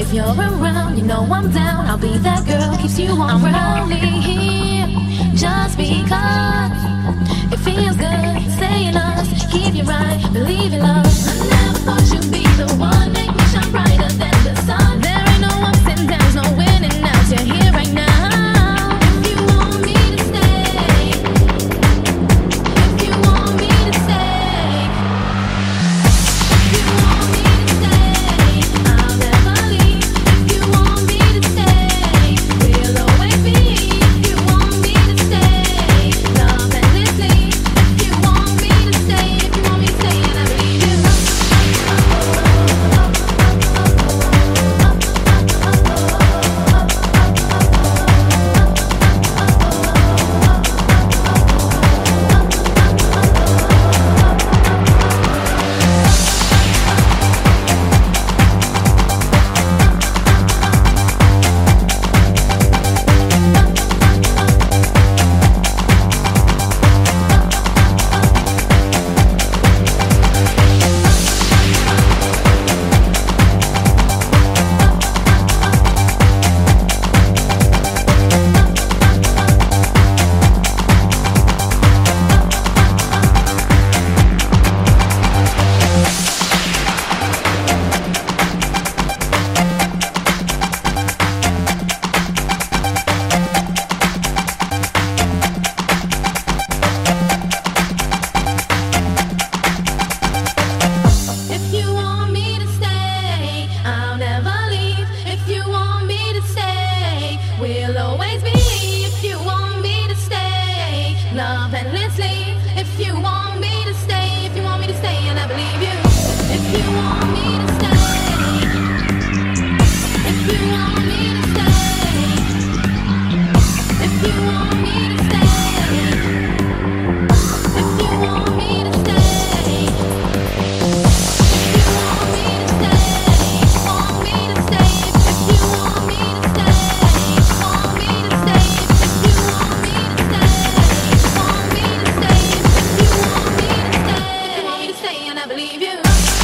If you're around, you know I'm down. I'll be that girl, keeps you on. I'm only here just because it feels good. Saying us, keep you right, believe in love. I never thought you'd be the one, make me shine brighter than the sun. There ain't no ups and downs, no winning outs. You're here right now. Love endlessly. If you want me to stay, if you want me to stay, and I believe you. If you want me to stay, if you want me to stay, if you want me to stay, if you want me to stay, if you want me to stay, want me to stay, if you want me to stay, want me to stay, if you want me to stay. Want me to stay, if you want me to stay, and I believe you.